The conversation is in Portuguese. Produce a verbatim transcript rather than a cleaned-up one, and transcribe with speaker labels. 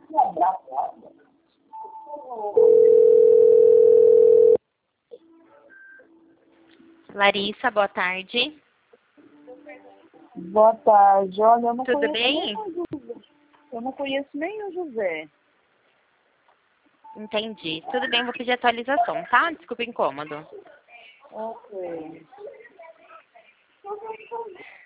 Speaker 1: Larissa, boa tarde.
Speaker 2: Boa tarde. Olha, eu não
Speaker 1: Tudo
Speaker 2: conheço
Speaker 1: bem?
Speaker 2: nem o José. Eu não conheço nem o José.
Speaker 1: Entendi. Tudo bem, vou pedir atualização, tá? Desculpa o incômodo.
Speaker 2: Ok.